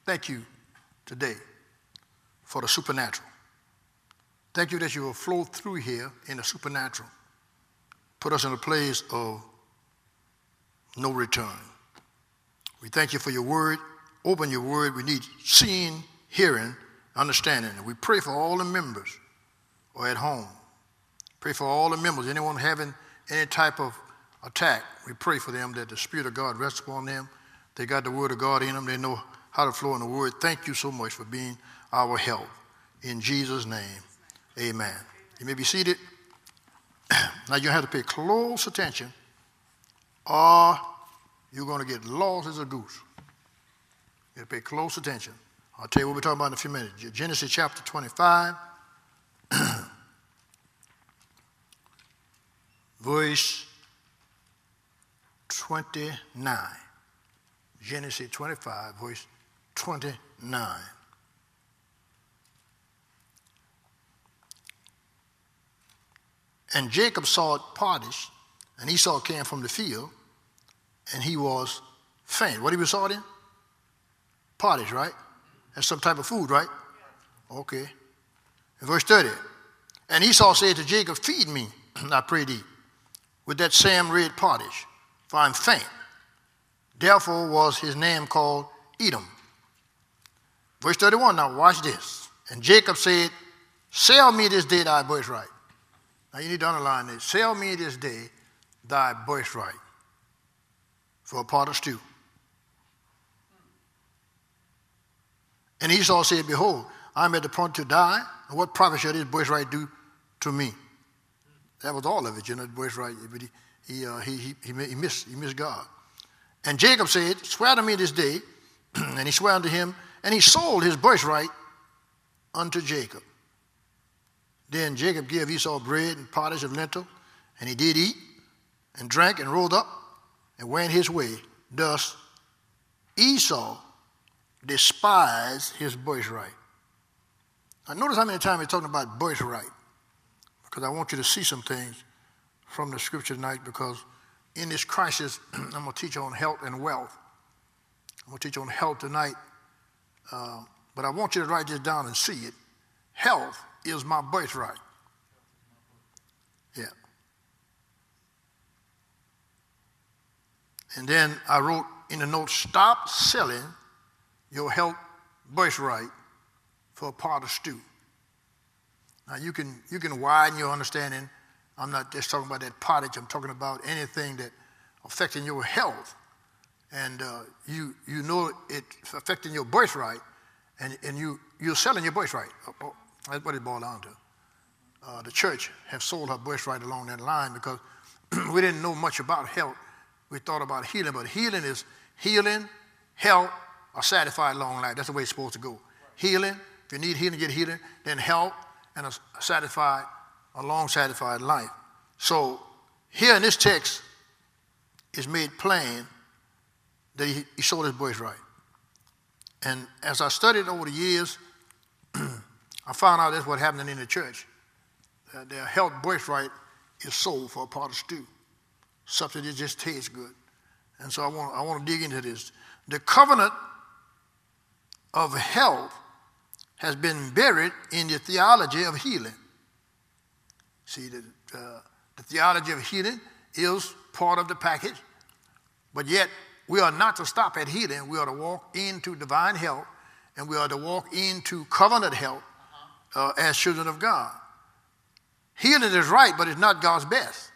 thank you today for the supernatural. Thank you that you will flow through here in the supernatural. Put us in a place of no return. We thank you for your word. Open your word. We need seeing, hearing, understanding. And we pray for all the members or at home. Pray for all the members. Anyone having any type of attack, we pray for them that the Spirit of God rests upon them. They got the word of God in them. They know how to flow in the word. Thank you so much for being our help. In Jesus' name, amen. You may be seated. Now you have to pay close attention or you're going to get lost as a goose. You have to pay close attention. I'll tell you what we're talking about in a few minutes. Genesis chapter 25, verse 29. Genesis 25, verse 29. And Jacob saw it parties, and Esau came from the field, and he was faint. What he was sought in? Parties, right? That's some type of food, right? Okay. In verse 30. And Esau said to Jacob, feed me, I pray thee, with that same red pottage, for I'm faint. Therefore was his name called Edom. Verse 31, now watch this. And Jacob said, sell me this day thy birthright. Now you need to underline this. Sell me this day thy birthright for a pot of stew. And Esau said, behold, I am at the point to die, and what profit shall this birthright do to me? That was all of it, you know, the birthright. But he missed God. And Jacob said, swear to me this day, and he swore unto him, and he sold his birthright unto Jacob. Then Jacob gave Esau bread and pottage of lentil, and he did eat and drank and rolled up and went his way. Thus Esau despised his birthright. Now notice how many times he's talking about birthright, because I want you to see some things from the scripture tonight, because in this crisis, I'm going to teach on health and wealth. I'm going to teach on health tonight, but I want you to write this down and see it. Health is my birthright. Yeah. And then I wrote in the note, stop selling your health birthright for a pot of stew. Now you can widen your understanding. I'm not just talking about that pottage. I'm talking about anything that affecting your health. And you know it's affecting your birthright, and you're selling your birthright. That's what it boiled down to. The church have sold her birthright along that line because we didn't know much about health. We thought about healing, but healing is healing, health, a satisfied long life. That's the way it's supposed to go. Right. Healing, if you need healing, get healing, then health and a long satisfied life. So here in this text, it's made plain that he sold his birthright. And as I studied over the years, I found out that's what happened in the church. Their health birthright is sold for a pot of stew, something that just tastes good. And so I want to dig into this. The covenant of health has been buried in the theology of healing. See, the theology of healing is part of the package, but yet we are not to stop at healing. We are to walk into divine health, and we are to walk into covenant health as children of God. Healing is right, but it's not God's best.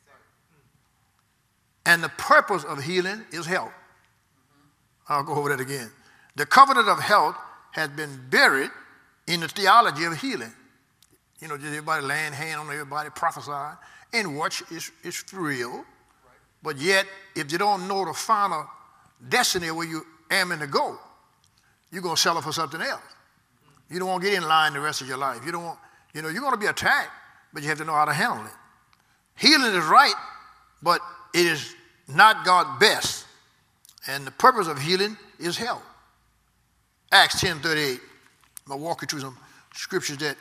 And the purpose of healing is health. I'll go over that again. The covenant of health has been buried in the theology of healing. You know, just everybody laying hand on everybody, prophesying, and which is real. Right. But yet, if you don't know the final destiny where you aiming to go, you're going to sell it for something else. You don't want to get in line the rest of your life. You don't want, you're going to be attacked, but you have to know how to handle it. Healing is right, but it is not God's best. And the purpose of healing is health. Acts 10:38. I'm going to walk you through some scriptures that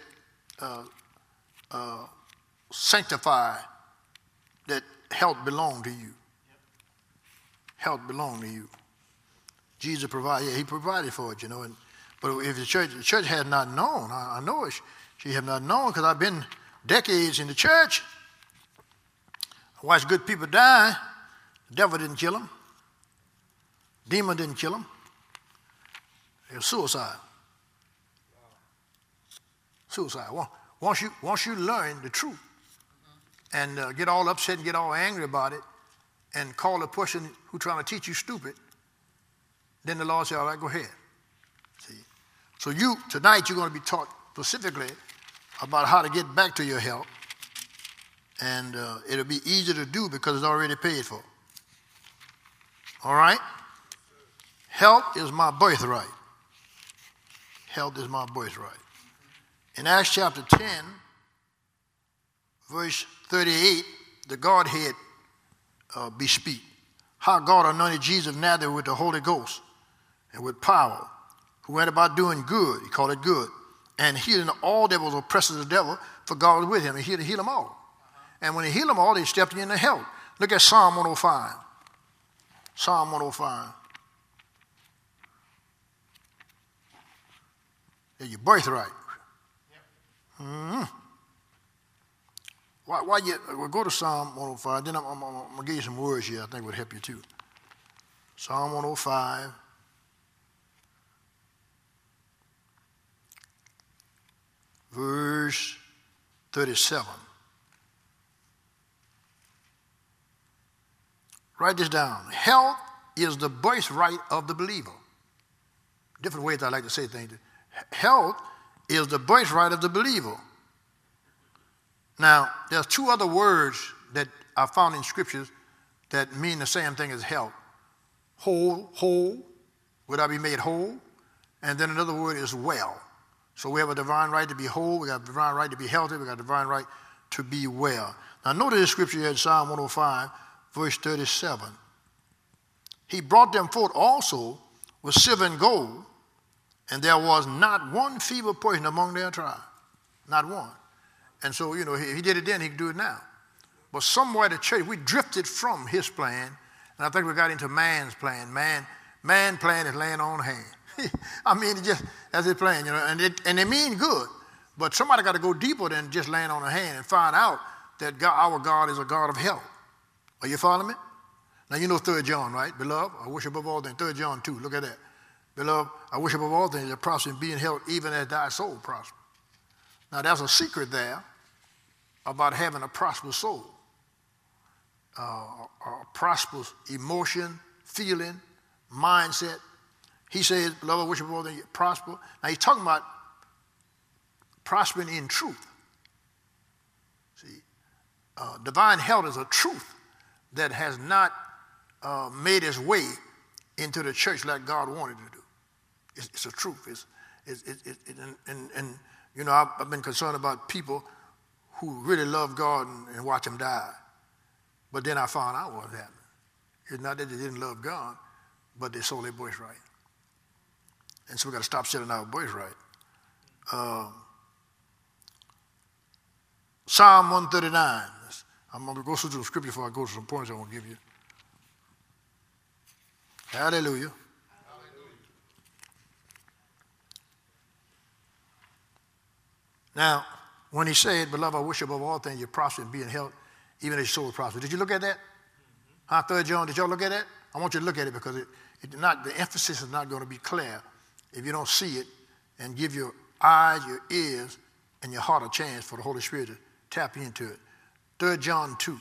sanctify that health belong to you. Health belong to you. Jesus provided. Yeah, he provided for it, you know. But if the church had not known, I know it, she had not known because I've been decades in the church. I watched good people die. The devil didn't kill them. Demon didn't kill them. It was suicide. Suicide. Once you learn the truth and get all upset and get all angry about it and call the person who's trying to teach you stupid, then the Lord said, all right, go ahead. See? So tonight you're going to be taught specifically about how to get back to your health. And it'll be easy to do because it's already paid for. All right? Health is my birthright. Health is my birthright. In Acts chapter 10, verse 38, the Godhead bespeak how God anointed Jesus of Nazareth with the Holy Ghost and with power, who went about doing good, he called it good, and healing all that was oppressed of the devil, for God was with him, and he healed them all. And when he healed them all, they stepped into health. Look at Psalm 105. Psalm 105. Yeah, your birthright. Mm-hmm. We'll go to Psalm 105. Then I'm going to give you some words here I think would help you too. Psalm 105. Verse 37. Write this down. Health is the birthright of the believer. Different ways I like to say things. Health is the birthright of the believer. Now, there's two other words that I found in scriptures that mean the same thing as health. Whole, would I be made whole? And then another word is well. So we have a divine right to be whole, we got a divine right to be healthy, we got a divine right to be well. Now notice this scripture here in Psalm 105, verse 37. He brought them forth also with silver and gold, and there was not one feeble person among their tribe. Not one. And so, you know, he did it then, he can do it now. But somewhere the church, we drifted from his plan, and I think we got into man's plan. Man plan is laying on hand. I mean, it just, that's his plan, you know, and they mean good. But somebody got to go deeper than just laying on a hand and find out that God, our God is a God of health. Are you following me? Now, you know 3 John, right? Beloved, I wish above all things. 3 John 2, look at that. Beloved, I wish above all things that prosper and be in health, even as thy soul prosper. Now, there's a secret there about having a prosperous soul. A prosperous emotion, feeling, mindset. He says, beloved, I wish above all things that prosper. Now, he's talking about prospering in truth. See, divine health is a truth that has not made its way into the church like God wanted to do. It's a truth. And you know, I've been concerned about people who really love God and watch him die. But then I found out what happened. It's not that they didn't love God, but they sold their birthright. And so we got to stop selling our birthright. Psalm 139. I'm going to go through the scripture before I go to some points I want to give you. Hallelujah. Now, when he said, beloved, I wish above all things you prosper and be in health, even as your soul prosper. Did you look at that? Huh, 3 John, did y'all look at that? I want you to look at it because the emphasis is not going to be clear if you don't see it and give your eyes, your ears, and your heart a chance for the Holy Spirit to tap into it. 3 John 2.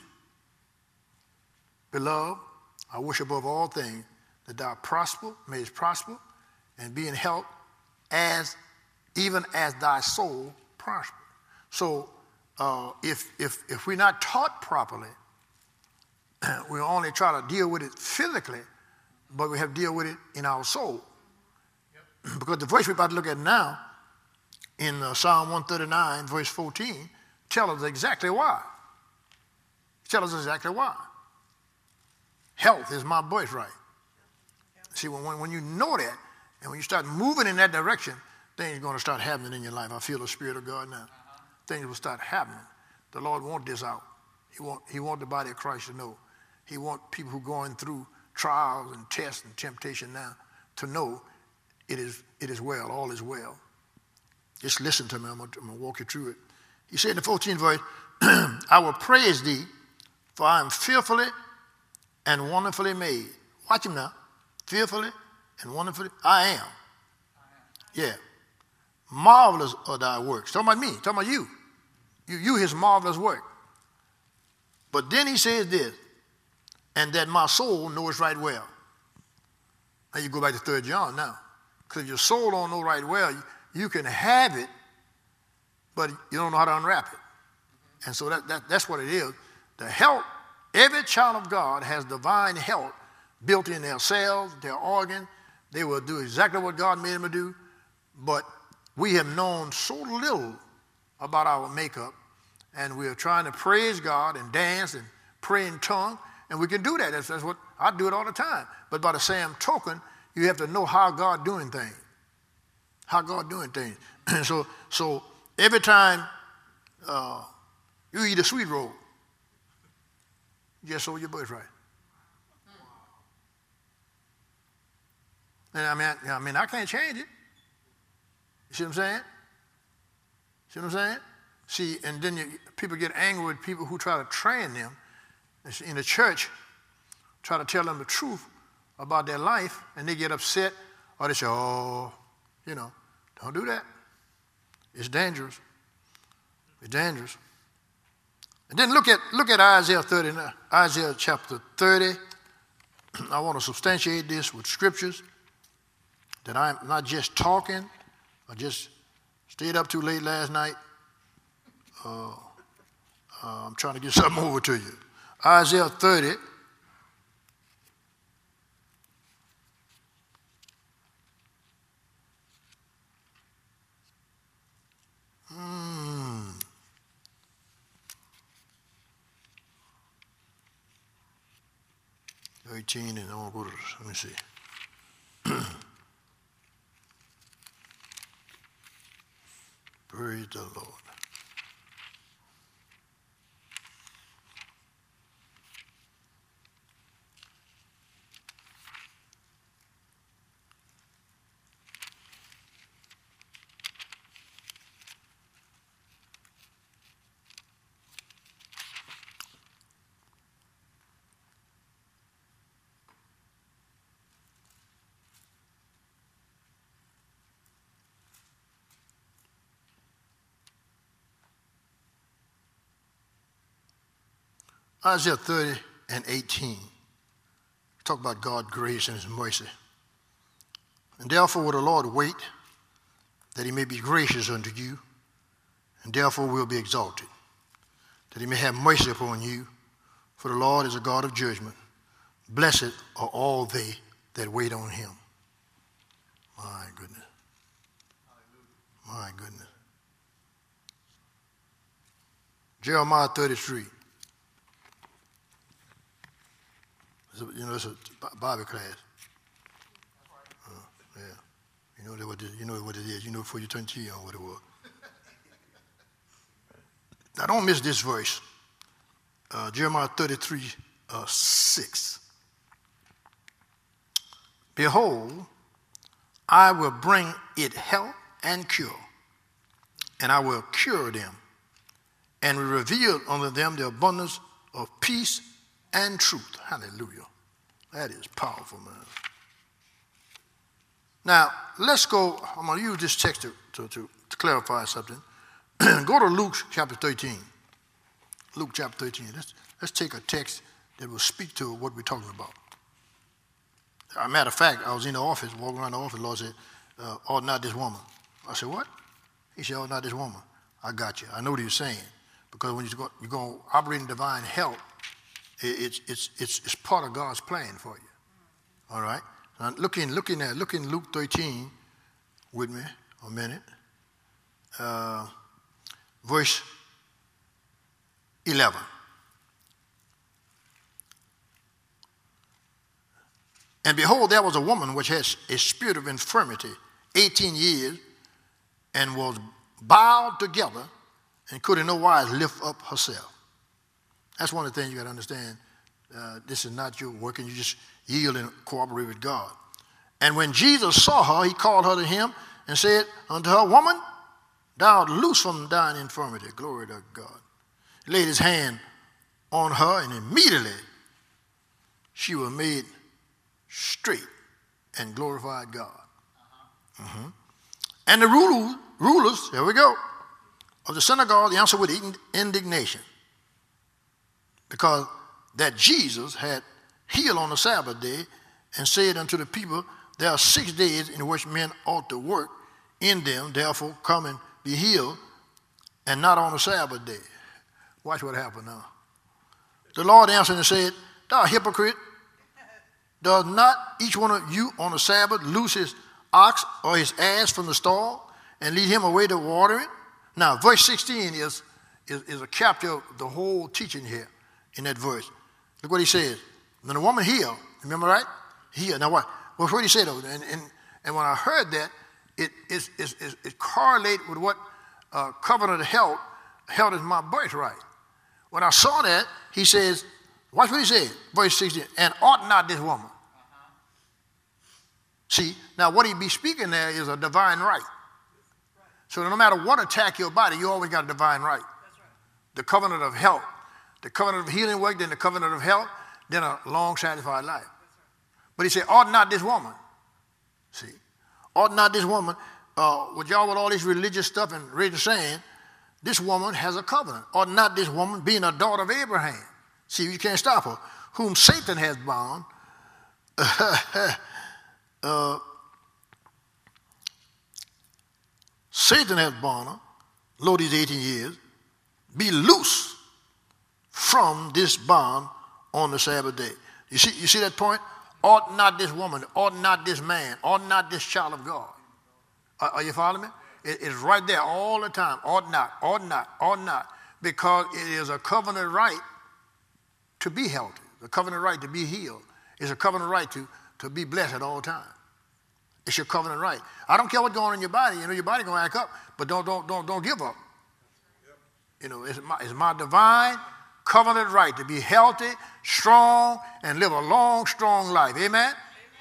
Beloved, I wish above all things that thou mayest prosper and be in health even as thy soul prosper. So if we're not taught properly, we only try to deal with it physically, but we have to deal with it in our soul. Yep. Because the verse we're about to look at now, in Psalm 139, verse 14, tells us exactly why. Tells us exactly why. Health is my birthright. See, when you know that, and when you start moving in that direction, things are going to start happening in your life. I feel the Spirit of God now. Things will start happening. The Lord wants this out. He wants the body of Christ to know. He wants people who are going through trials and tests and temptation now to know it is well, all is well. Just listen to me. I'm going to walk you through it. He said in the 14th verse, I will praise thee, for I am fearfully and wonderfully made. Watch him now. Fearfully and wonderfully. I am. Yeah. Marvelous are thy works. Talking about me. Talking about you. You his marvelous work. But then he says this, and that my soul knows right well. Now you go back to 3 John now. Because your soul don't know right well, you can have it, but you don't know how to unwrap it. And so that's what it is. The health, every child of God has divine health built in their cells, their organs. They will do exactly what God made them to do. But we have known so little about our makeup, and we are trying to praise God and dance and pray in tongues, and we can do that. That's what I do it all the time. But by the same token, you have to know how God doing things. How God doing things. so every time you eat a sweet roll, you just sold your birthright. And I mean, I can't change it. You see what I'm saying? See what I'm saying? See, and then people get angry with people who try to train them in the church, try to tell them the truth about their life, and they get upset, or they say, oh, don't do that. It's dangerous. It's dangerous. And then look at Isaiah 30, Isaiah chapter 30. I want to substantiate this with scriptures, that I'm not just talking, I just stayed up too late last night. I'm trying to get something over to you. Isaiah 30. Hmm. 13, and I want to go to, let me see. Praise the Lord. Isaiah 30 and 18. Talk about God's grace and his mercy. And therefore will the Lord wait, that he may be gracious unto you, and therefore will be exalted, that he may have mercy upon you, for the Lord is a God of judgment. Blessed are all they that wait on him. My goodness. My goodness. Jeremiah 33. It's a Bible class. Yeah. You know what it is. You know before you turn the TV on what it was. Now don't miss this verse. Jeremiah 33, 6. Behold, I will bring it health and cure, and I will cure them, and will reveal unto them the abundance of peace and truth. Hallelujah. That is powerful, man. Now, let's go. I'm going to use this text to clarify something. Go to Luke chapter 13. Luke chapter 13. Let's take a text that will speak to what we're talking about. As a matter of fact, I was in the office, walking around the office, the Lord said, ought not this woman. I said, what? He said, ought not this woman. I got you. I know what he was saying. Because when you're going to operate in divine health, it's part of God's plan for you. All right? Now look in Luke 13 with me a minute. Verse 11. And behold, there was a woman which had a spirit of infirmity 18 years, and was bowed together, and could in no wise lift up herself. That's one of the things you got to understand. This is not your work, and you just yield and cooperate with God. And when Jesus saw her, he called her to him and said unto her, Woman, thou art loose from thine infirmity. Glory to God. He laid his hand on her, and immediately she was made straight and glorified God. And the rulers, here we go, of the synagogue answered with indignation, because that Jesus had healed on the Sabbath day, and said unto the people, there are 6 days in which men ought to work in them, therefore come and be healed, and not on the Sabbath day. Watch what happened now. The Lord answered and said, Thou hypocrite, does not each one of you on the Sabbath loose his ox or his ass from the stall and lead him away to water it? Now, verse 16 is a capture of the whole teaching here in that verse. Look what he says. When the woman healed, remember, right? Healed. Now, what he said, though, and when I heard that, it correlated with what covenant of health is my birthright. When I saw that, he says, watch what he said, verse 16, and ought not this woman. See, now what he be speaking there is a divine right. So no matter what attack your body, you always got a divine right. The covenant of health, the covenant of healing work, then the covenant of health, then a long, satisfied life. But he said, ought not this woman. See, ought not this woman, with all this religious stuff and religion saying, this woman has a covenant. Ought not this woman, being a daughter of Abraham. See, you can't stop her. Whom Satan has bound. Satan has bound her, lo, these 18 years, be loose from this bond on the Sabbath day. You see that point? Ought not this woman, ought not this man, ought not this child of God. Are you following me? It's right there all the time. Ought not, ought not, ought not. Because it is a covenant right to be healthy. The covenant right to be healed. It's a covenant right to be blessed at all times. It's your covenant right. I don't care what's going on in your body. You know, your body gonna act up, but don't give up. You know, it's my divine covenant right to be healthy, strong, and live a long, strong life. Amen?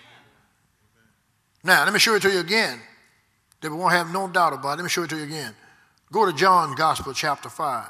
Now, let me show it to you again, that we won't have no doubt about it. Let me show it to you again. Go to John Gospel, chapter 5.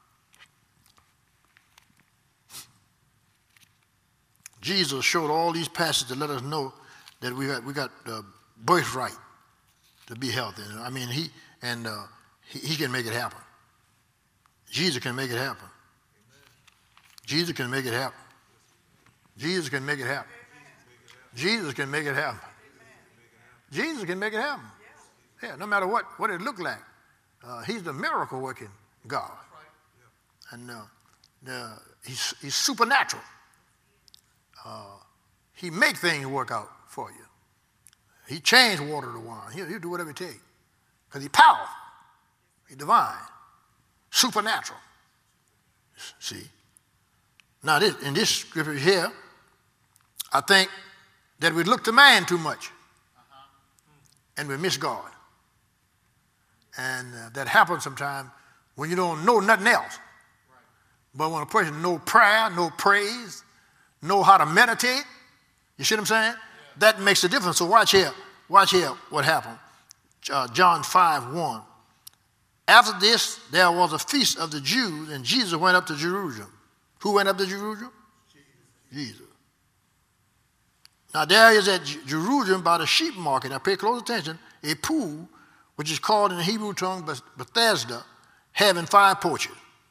Jesus showed all these passages to let us know that we got the birthright to be healthy. I mean, he can make it happen. Jesus can make it happen. Jesus can make it happen. Jesus can make it happen. Jesus can make it happen. Jesus can make it happen. Yeah, no matter what it looked like. He's the miracle working God. And he's supernatural. He make things work out for you. He changed water to wine. He'll do whatever it takes. Because he's powerful. He's divine. Supernatural. See? Now, in this scripture here, I think that we look to man too much. And we miss God. And that happens sometimes when you don't know nothing else. But when a person knows prayer, knows praise, know how to meditate, you see what I'm saying? That makes a difference. So watch here what happened. John 5:1. After this, there was a feast of the Jews, and Jesus went up to Jerusalem. Who went up to Jerusalem? Jesus. Now there is at Jerusalem by the sheep market, now pay close attention, a pool, which is called in the Hebrew tongue Bethesda, having 5 porches.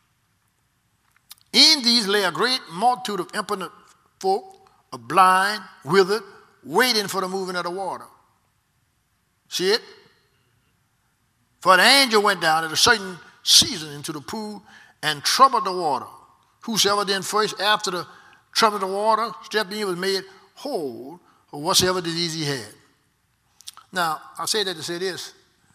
In these lay a great multitude of impotent folk, of blind, withered, waiting for the moving of the water. See it? For the angel went down at a certain season into the pool and troubled the water. Whosoever then first after the trouble of the water stepped in was made whole of whatsoever disease he had. Now, I say that to say this.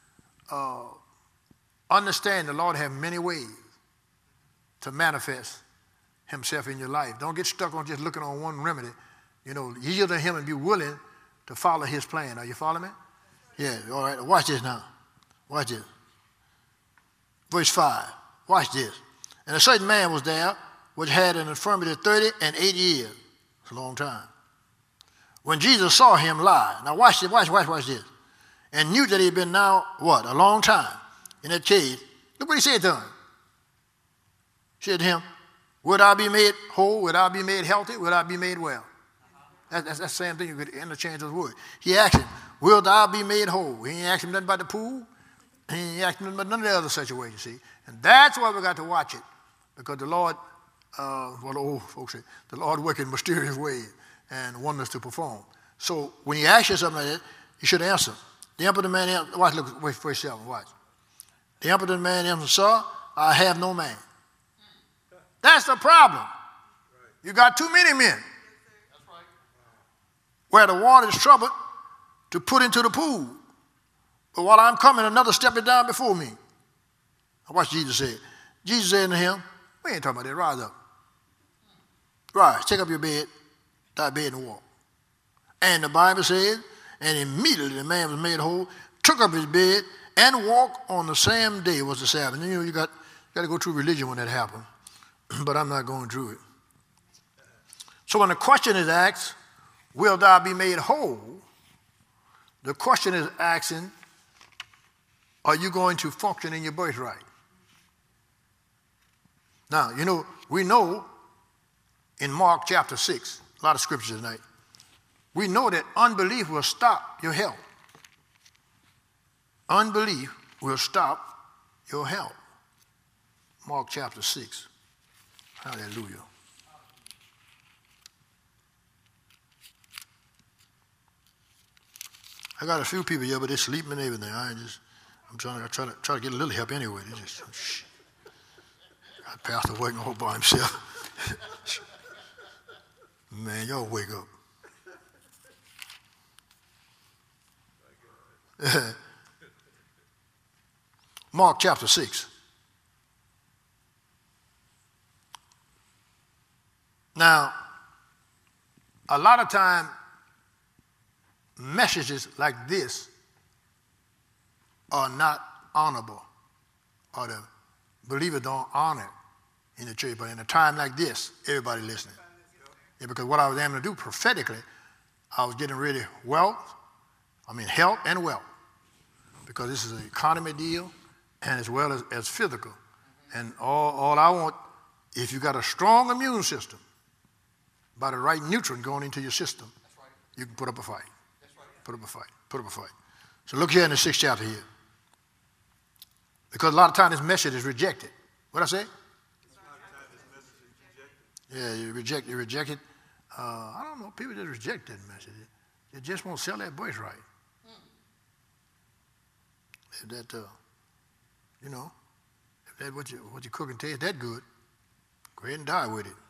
Understand the Lord has many ways to manifest himself in your life. Don't get stuck on just looking on one remedy. You know, yield to him and be willing to follow his plan. Are you following me? Yeah, all right. Watch this now. Watch this. Verse 5. Watch this. And a certain man was there which had an infirmity of 30 and 80 years. It's a long time. when Jesus saw him lie, now watch this, and knew that he had been now, what, a long time in that cave, look what he said to him. He said to him, would I be made whole? Would I be made healthy? Would I be made well? That's the same thing. You could interchange those words. He asked him, will thou be made whole? He ain't asked him nothing about the pool. He ain't asked him about none of the other situations, see. And that's why we got to watch it. Because the Lord, what the old folks say, the Lord works in mysterious ways and wonders to perform. So when he asks you something like that, you should answer. The impotent man, watch, look, wait for yourself, watch. The impotent man answered, sir, I have no man. That's the problem. You got too many men. That's right. Where the water is troubled to put into the pool. But while I'm coming, another step is down before me. Watch Jesus say. Jesus said to him, we ain't talking about that, rise up. Rise, take up your bed, thy bed and walk. And the Bible says, and immediately the man was made whole, took up his bed and walked on the same day was the Sabbath. And you got to go through religion when that happened. But I'm not going through it. So when the question is asked, will thou be made whole? The question is asking, are you going to function in your birthright? Now, we know in Mark chapter 6, a lot of scriptures tonight, we know that unbelief will stop your health. Unbelief will stop your health. Mark chapter 6. Hallelujah. I got a few people here, but they're sleeping and everything. I'm trying to get a little help anyway. They just, got Pastor working all by himself. Man, y'all wake up. Mark chapter 6. Now, a lot of time, messages like this are not honorable, or the believers don't honor in the church. But in a time like this, everybody listening. Yeah, because what I was able to do prophetically, I was getting ready health and wealth. Because this is an economy deal, and as well as physical. And all I want, if you got a strong immune system, by the right nutrient going into your system, right, you can put up a fight. That's right. Put up a fight. So look here in the 6th chapter here. Because a lot of times this message is rejected. What I say? Yeah, you reject it. I don't know, people just reject that message. They just won't sell that voice right. If that, if that what you cook and taste that good, go ahead and die with it.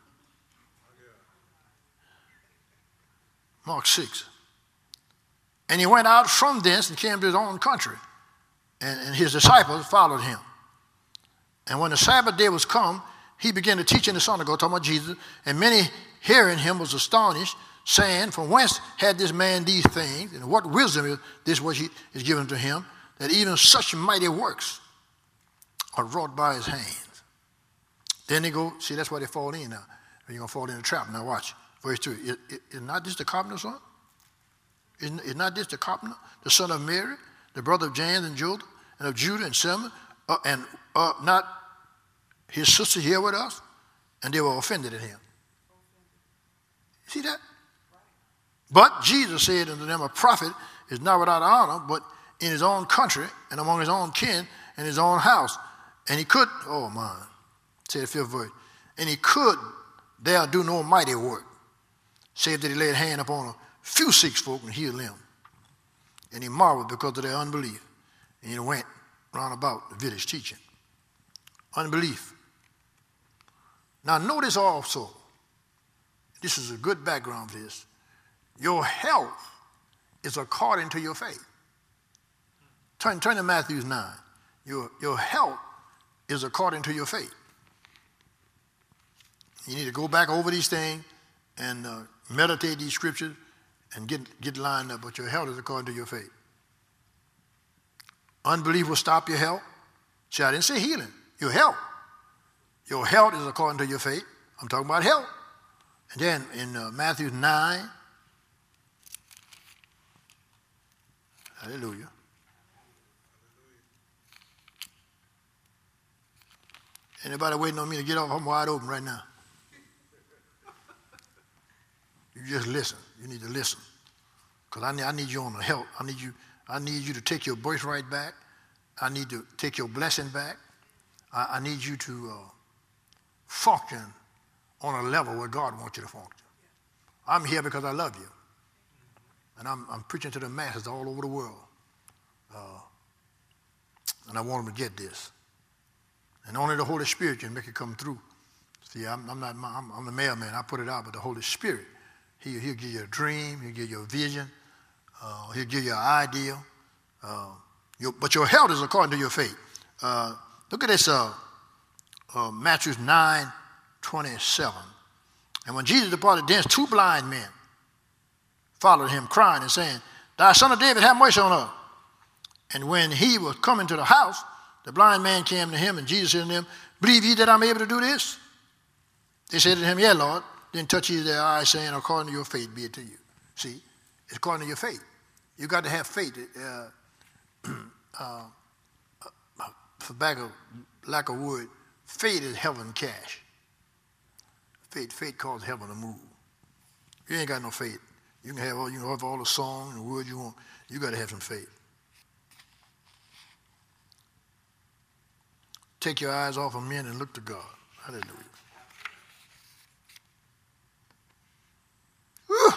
Mark 6. And he went out from thence and came to his own country. And his disciples followed him. And when the Sabbath day was come, he began to teach in the synagogue, talking about Jesus. And many hearing him was astonished, saying, from whence had this man these things? And what wisdom is this which is given to him, that even such mighty works are wrought by his hands? Then they go, see, that's why they fall in now. You're going to fall in the trap. Now watch. Verse 2, is not this the carpenter's son? Is not this the carpenter, the son of Mary, the brother of James and Judah, and of Judah and Simon, and not his sisters here with us? And they were offended at him. See that? But Jesus said unto them, a prophet is not without honor, but in his own country, and among his own kin, and his own house. And he could, say the 5th verse, and he could there do no mighty work, save that he laid hand upon a few sick folk and healed them. And he marveled because of their unbelief. And he went round about the village teaching. Unbelief. Now notice also, this is a good background for this. Your health is according to your faith. Turn to Matthew 9. Your health is according to your faith. You need to go back over these things and meditate these scriptures and get lined up. But your health is according to your faith. Unbelief will stop your health. See, I didn't say healing. Your health. Your health is according to your faith. I'm talking about health. And then in Matthew 9, Hallelujah. Anybody waiting on me to get off? I'm wide open right now. You just listen. You need to listen. Because I need you on the help. I need you to take your birthright back. I need to take your blessing back. I need you to function on a level where God wants you to function. I'm here because I love you. And I'm preaching to the masses all over the world. And I want them to get this. And only the Holy Spirit can make it come through. See, I'm the mailman. I put it out, but the Holy Spirit, he'll give you a dream. He'll give you a vision. He'll give you an idea. But your health is according to your faith. Look at this, Matthew 9:27. And when Jesus departed thence, 2 blind men followed him, crying and saying, "Thou son of David, have mercy on us." And when he was coming to the house, the blind man came to him, and Jesus said to them, "Believe ye that I'm able to do this?" They said to him, "Yeah, Lord." Then touched he their eyes, saying, "According to your faith be it to you." See, it's according to your faith. You got to have faith. For lack of word, faith is heaven cash. Faith causes heaven to move. You ain't got no faith. You can have all the song and the words you want. You got to have some faith. Take your eyes off of men and look to God. Hallelujah. Whew.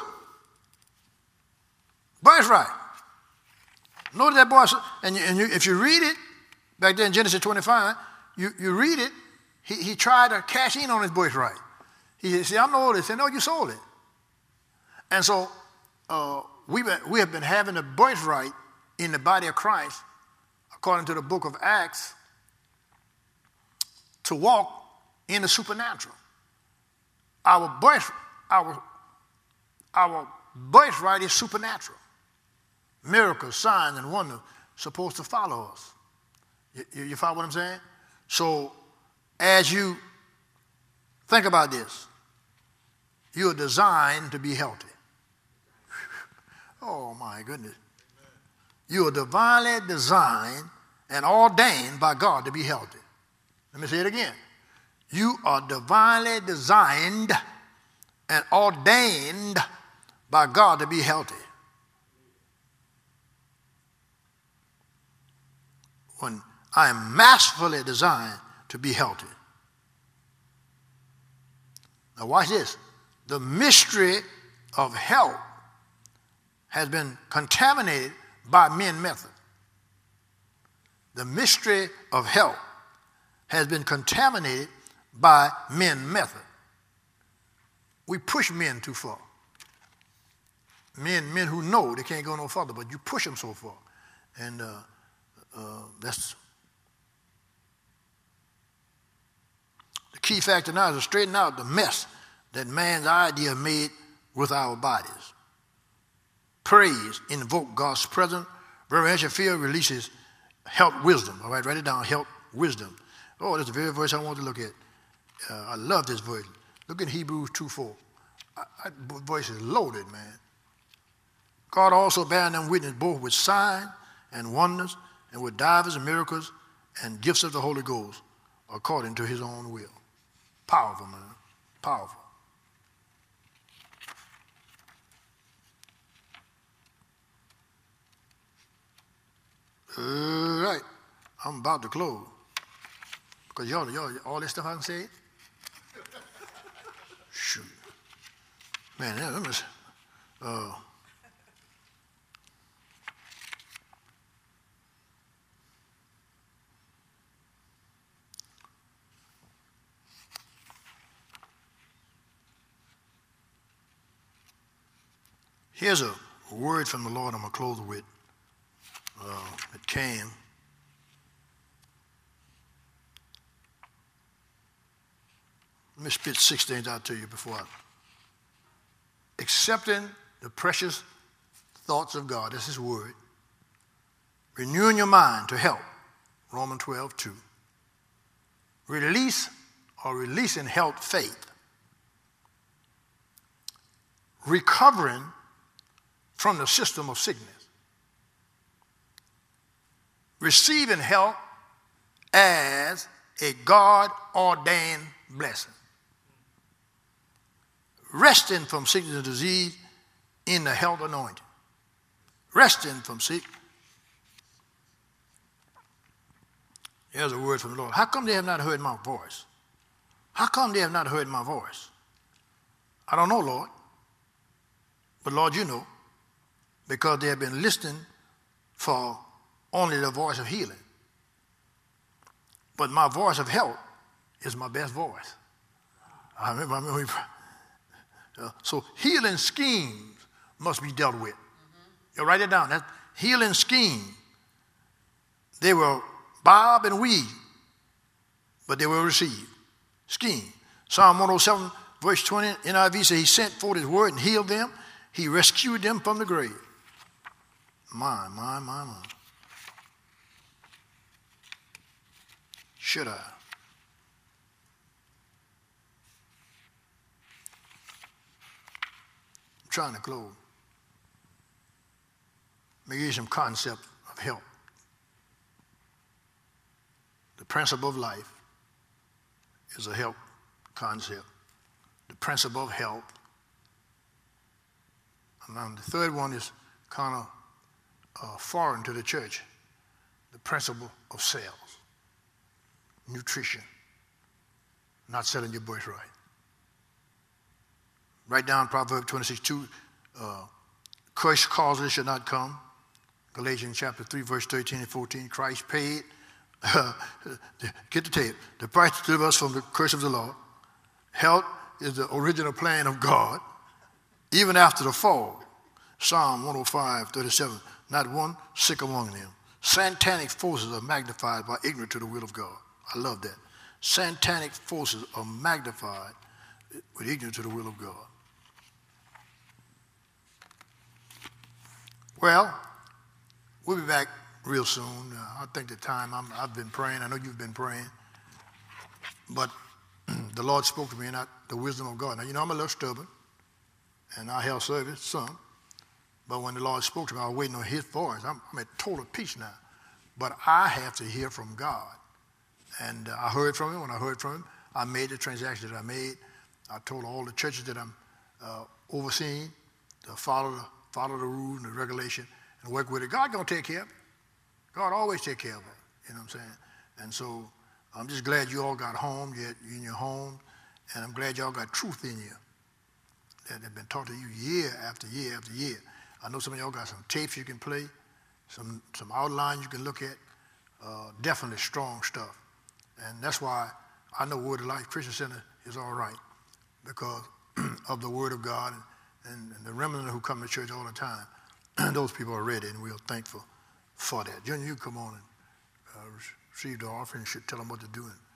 Birthright. Notice that boy, and if you read it, back then in Genesis 25, you read it, he tried to cash in on his birthright. He said, "I'm the oldest." He said, "No, you sold it." And so we have been having a birthright in the body of Christ, according to the book of Acts, to walk in the supernatural. Our birthright is supernatural. Miracles, signs, and wonders supposed to follow us. You follow what I'm saying? So as you think about this, you're designed to be healthy. Oh my goodness. You are divinely designed and ordained by God to be healthy. Let me say it again. You are divinely designed and ordained by God to be healthy. When I am masterfully designed to be healthy. Now watch this. The mystery of health has been contaminated by men's method. The mystery of health has been contaminated by men's method. We push men too far. Men who know they can't go no further, but you push them so far. And that's the key factor now is to straighten out the mess that man's idea made with our bodies. Praise, invoke God's presence. Reverential fear releases health wisdom. All right, write it down, health wisdom. Oh, that's the very verse I want to look at. I love this verse. Look at Hebrews 2:4. That voice is loaded, man. God also bearing them witness both with signs and wonders and with divers and miracles and gifts of the Holy Ghost according to his own will. Powerful, man. Powerful. All right. I'm about to close. Because y'all, all this stuff I can say? Shoot. Man, let me here's a word from the Lord I'm going to close with. It came. Let me spit 6 things out to you before I. Accepting the precious thoughts of God, that's his word. Renewing your mind to help, Romans 12:2. Releasing health faith. Recovering from the system of sickness. receiving help as a God-ordained blessing. Resting from sickness and disease in the health anointing. Resting from sickness. Here's a word from the Lord. How come they have not heard my voice? How come they have not heard my voice? I don't know, Lord. But Lord, you know. Because they have been listening for only the voice of healing. But my voice of health is my best voice. So healing schemes must be dealt with. You write it down. That healing scheme. They will bob and weave, but they will receive. Scheme. Psalm 107, verse 20, NIV says he sent forth his word and healed them. He rescued them from the grave. My. Should I? I'm trying to close. Let me give you some concept of help. The principle of life is a help concept. The principle of help. And then the third one is kind of foreign to the church. The principle of sales. Nutrition. Not selling your birthright. Write down Proverbs 26:2. Curse causes shall not come. Galatians chapter 3, verse 13 and 14. Christ paid. Get the tape. The price to deliver us from the curse of the law. Health is the original plan of God. Even after the fall. Psalm 105, 37. Not one sick among them. Satanic forces are magnified by ignorant to the will of God. I love that. Satanic forces are magnified with ignorance to the will of God. Well, we'll be back real soon. I think the time I've been praying. I know you've been praying. But the Lord spoke to me, not the wisdom of God. Now, you know, I'm a little stubborn. And I held service, some. But when the Lord spoke to me, I was waiting on his voice. I'm at total peace now. But I have to hear from God. And I heard from him. When I heard from him, I made the transaction that I made. I told all the churches that I'm overseeing to follow the rules and the regulation and work with it. God going to take care of it. God always take care of it. You know what I'm saying? And so I'm just glad you all got home. You're in your home. And I'm glad y'all got truth in you that have been taught to you year after year after year. I know some of y'all got some tapes you can play, some outlines you can look at. Definitely strong stuff. And that's why I know Word of Life Christian Center is all right, because of the Word of God and the remnant who come to church all the time. Those people are ready, and we're thankful for that. Junior, you come on and receive the offering and should tell them what to do.